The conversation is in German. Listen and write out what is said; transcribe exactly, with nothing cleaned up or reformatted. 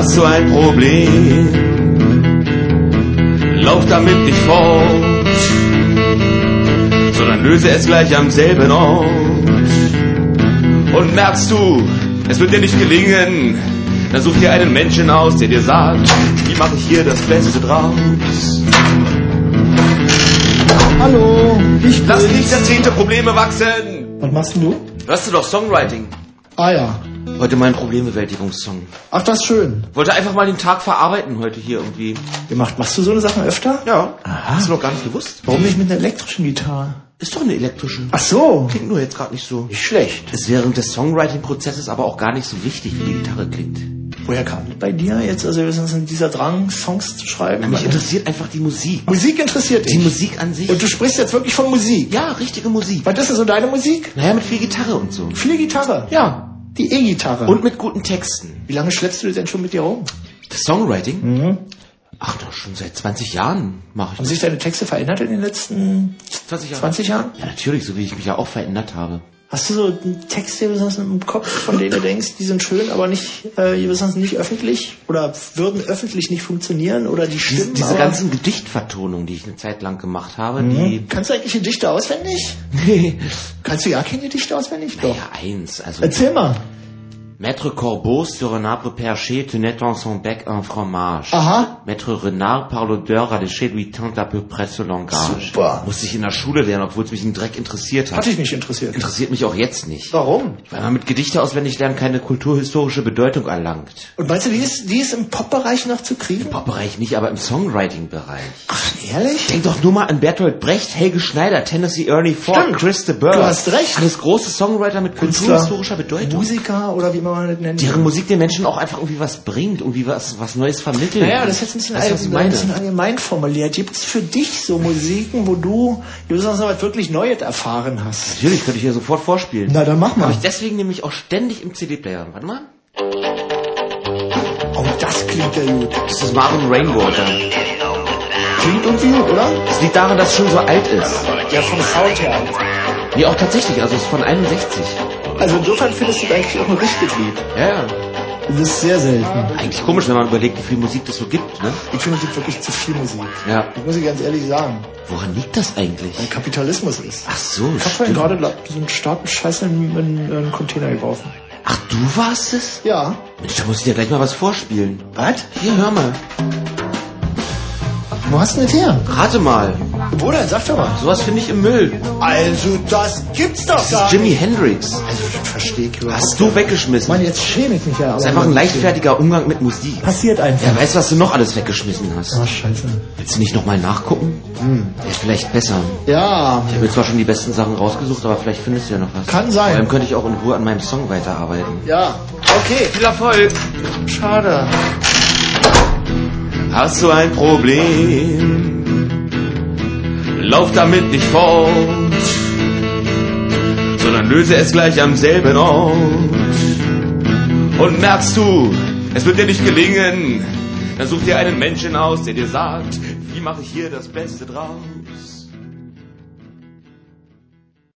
Hast du ein Problem? Lauf damit nicht fort, sondern löse es gleich am selben Ort. Und merkst du, es wird dir nicht gelingen, dann such dir einen Menschen aus, der dir sagt, wie mache ich hier das Beste draus? Hallo, ich bin's. Lass nicht Jahrzehnte Probleme wachsen. Was machst denn du? Hörst du doch Songwriting? Ah ja. Heute mein Problembewältigungssong. Ach, das ist schön. Wollte einfach mal den Tag verarbeiten heute hier irgendwie. Gemacht. Machst du so eine Sachen öfter? Ja. Aha. Hast du noch gar nicht gewusst? Warum nicht mit einer elektrischen Gitarre? Ist doch eine elektrische. Ach so. Klingt nur jetzt gerade nicht so. Nicht schlecht. Ist während des Songwriting-Prozesses aber auch gar nicht so wichtig, wie die Gitarre klingt. Woher kam das bei dir jetzt, also wir sind dieser Drang, Songs zu schreiben? Mich interessiert einfach die Musik. Musik interessiert dich? Die Musik an sich. Und du sprichst jetzt wirklich von Musik? Ja, richtige Musik. Was ist denn so deine Musik? Naja, mit viel Gitarre und so. Viel Gitarre? Ja. Die E-Gitarre? Und mit guten Texten. Wie lange schleppst du denn schon mit dir rum? Das Songwriting? Mhm. Ach, doch schon seit zwanzig Jahren mache ich Haben das. sich deine Texte verändert in den letzten zwanzig Jahren? zwanzig Jahren? Ja, natürlich, so wie ich mich ja auch verändert habe. Hast du so Texte besonders im Kopf, von denen du denkst, die sind schön, aber nicht, äh, besonders nicht öffentlich? Oder würden öffentlich nicht funktionieren? Oder die Diese, Stimmen? diese aber ganzen Gedichtvertonungen, die ich eine Zeit lang gemacht habe, Mhm. die... Kannst du eigentlich Gedichte auswendig? Nee. Kannst du ja keine Gedichte auswendig? Doch. Naja, eins, also... Erzähl mal. Maître Corbeau sur un arbre perché tenait dans son bec un fromage. Aha. Maître Renard par l'odeur alléchée lui tint à peu près ce langage. Super. Musste ich in der Schule lernen, obwohl es mich ein Dreck interessiert hat. Hat dich nicht interessiert. Interessiert mich auch jetzt nicht. Warum? Weil man mit Gedichte auswendig lernen keine kulturhistorische Bedeutung erlangt. Und meinst du, die ist, die ist im Pop-Bereich noch zu kriegen? Im Pop-Bereich nicht, aber im Songwriting-Bereich. Ach, ehrlich? Denk doch nur mal an Bertolt Brecht, Helge Schneider, Tennessee Ernie Ford, Stimmt. Chris de Burgh. Du hast recht. Alles große Songwriter mit kulturhistorischer Bedeutung. Musiker oder wie man das nennt. Deren Musik den Menschen auch einfach irgendwie was bringt, irgendwie was, was Neues vermittelt. Naja, das ist jetzt ein bisschen, Weißt du, was ich ein meine? bisschen allgemein formuliert. Gibt es für dich so Musiken, wo du, du sagst, was wirklich Neues erfahren hast? Natürlich, könnte ich hier sofort vorspielen. Na, dann mach mal. Habe ich deswegen nämlich auch ständig im C D-Player. Warte mal. Oh, das klingt ja gut. Das ist Marvin Rainwater. Klingt irgendwie gut, oder? Das liegt daran, dass es schon so alt ist. Ja, vom Sound her. Nee, auch tatsächlich, also es ist von einundsechzig. Also insofern findest du das eigentlich auch ein richtiges Lied. Ja, ja. Das ist sehr selten. Eigentlich komisch, wenn man überlegt, wie viel Musik das so gibt, ne? Ich finde, es gibt wirklich zu viel Musik. Ja. Das muss ich ganz ehrlich sagen. Woran liegt das eigentlich? Weil Kapitalismus ist. Ach so, Ich habe vorhin stimmt. gerade so einen starken Scheiß in, in, in einen Container geworfen. Ach, du warst es? Ja. Mensch, da muss ich dir gleich mal was vorspielen. Was? Hier, hör mal. Wo hast du denn das her? Rate mal. Wo denn? Sag doch mal. Sowas finde ich im Müll. Also, das gibt's doch Das gar ist Jimi Hendrix. Also, das verstehe ich überhaupt. Hast du weggeschmissen. Mann, jetzt schäme ich mich ja. Das ist einfach ein leichtfertiger Umgang mit Musik. Passiert einfach. Ja, weißt du, was du noch alles weggeschmissen hast? Oh, scheiße. Willst du nicht nochmal nachgucken? Hm. Wäre vielleicht besser. Ja. Ich habe mir zwar schon die besten Sachen rausgesucht, aber vielleicht findest du ja noch was. Kann sein. Vor allem könnte ich auch in Ruhe an meinem Song weiterarbeiten. Ja. Okay. Viel Erfolg. Schade. Hast du ein Problem? Lauf damit nicht fort, sondern löse es gleich am selben Ort. Und merkst du, es wird dir nicht gelingen, dann such dir einen Menschen aus, der dir sagt, wie mache ich hier das Beste draus.